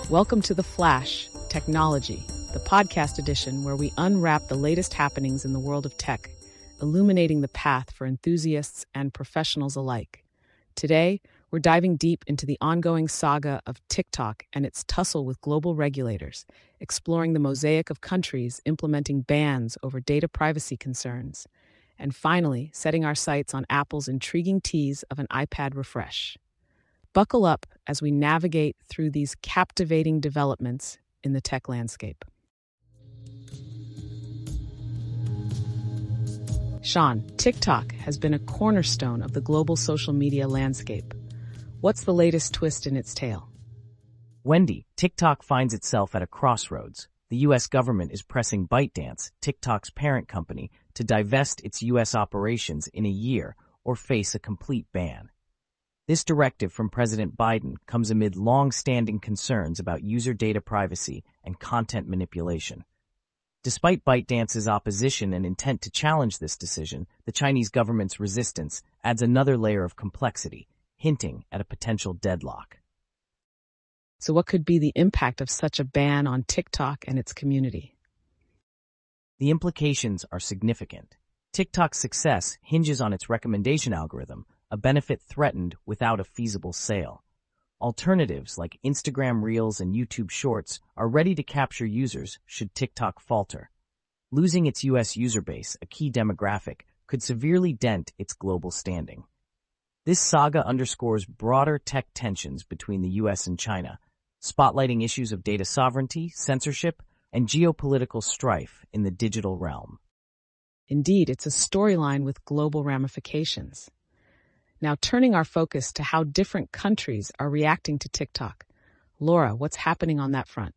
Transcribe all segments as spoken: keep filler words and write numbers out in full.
Welcome to The Flash, Technology, the podcast edition where we unwrap the latest happenings in the world of tech, illuminating the path for enthusiasts and professionals alike. Today, we're diving deep into the ongoing saga of TikTok and its tussle with global regulators, exploring the mosaic of countries implementing bans over data privacy concerns, and finally, setting our sights on Apple's intriguing tease of an iPad refresh. Buckle up as we navigate through these captivating developments in the tech landscape. Sean, TikTok has been a cornerstone of the global social media landscape. What's the latest twist in its tale? Wendy, TikTok finds itself at a crossroads. The U S government is pressing ByteDance, TikTok's parent company, to divest its U S operations in a year or face a complete ban. This directive from President Biden comes amid long-standing concerns about user data privacy and content manipulation. Despite ByteDance's opposition and intent to challenge this decision, the Chinese government's resistance adds another layer of complexity, hinting at a potential deadlock. So what could be the impact of such a ban on TikTok and its community? The implications are significant. TikTok's success hinges on its recommendation algorithm, a benefit threatened without a feasible sale. Alternatives like Instagram Reels and YouTube Shorts are ready to capture users should TikTok falter. Losing its U S user base, a key demographic, could severely dent its global standing. This saga underscores broader tech tensions between the U S and China, spotlighting issues of data sovereignty, censorship, and geopolitical strife in the digital realm. Indeed, it's a storyline with global ramifications. Now, turning our focus to how different countries are reacting to TikTok. Laura, what's happening on that front?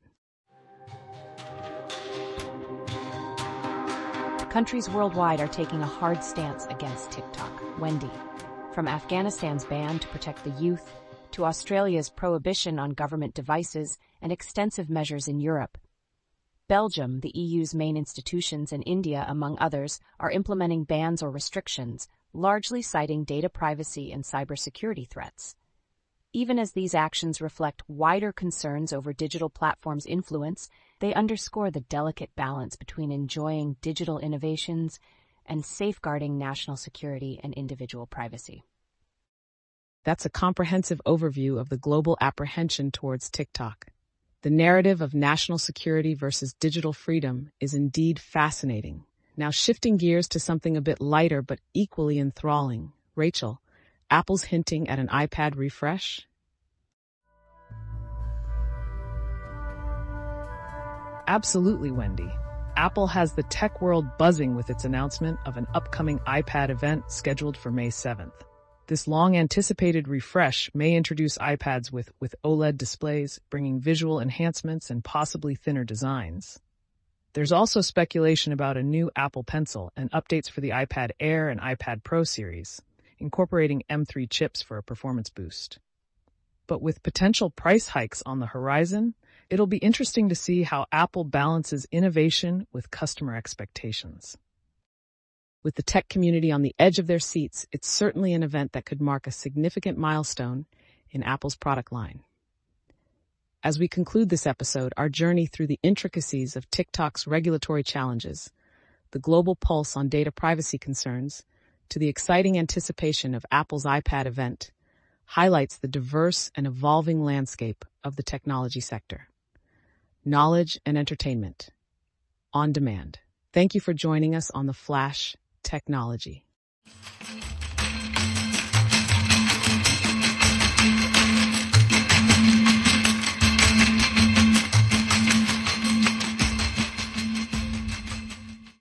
Countries worldwide are taking a hard stance against TikTok. Wendy, from Afghanistan's ban to protect the youth, to Australia's prohibition on government devices and extensive measures in Europe. Belgium, the E U's main institutions, and India, among others, are implementing bans or restrictions, largely citing data privacy and cybersecurity threats. Even as these actions reflect wider concerns over digital platforms' influence, they underscore the delicate balance between enjoying digital innovations and safeguarding national security and individual privacy. That's a comprehensive overview of the global apprehension towards TikTok. The narrative of national security versus digital freedom is indeed fascinating. Now, shifting gears to something a bit lighter but equally enthralling. Rachel, Apple's hinting at an iPad refresh? Absolutely, Wendy. Apple has the tech world buzzing with its announcement of an upcoming iPad event scheduled for May seventh. This long-anticipated refresh may introduce iPads with, with OLED displays, bringing visual enhancements and possibly thinner designs. There's also speculation about a new Apple Pencil and updates for the iPad Air and iPad Pro series, incorporating M three chips for a performance boost. But with potential price hikes on the horizon, it'll be interesting to see how Apple balances innovation with customer expectations. With the tech community on the edge of their seats, it's certainly an event that could mark a significant milestone in Apple's product line. As we conclude this episode, our journey through the intricacies of TikTok's regulatory challenges, the global pulse on data privacy concerns, to the exciting anticipation of Apple's iPad event, highlights the diverse and evolving landscape of the technology sector. Knowledge and entertainment. On demand. Thank you for joining us on The Flash Technology.